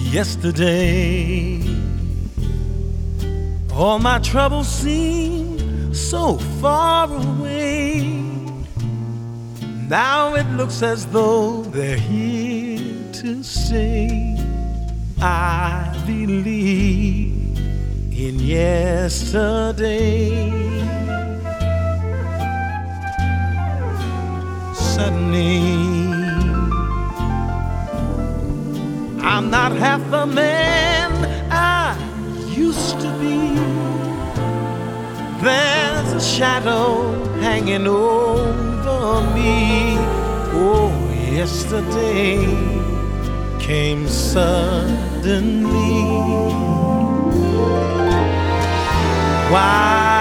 Yesterday, all my troubles seem so far away. Now it looks as though they're here to stay. I believe in yesterday. Suddenly, I'm not half the man I used to be. There's a shadow hanging over me. Oh, yesterday came suddenly. Why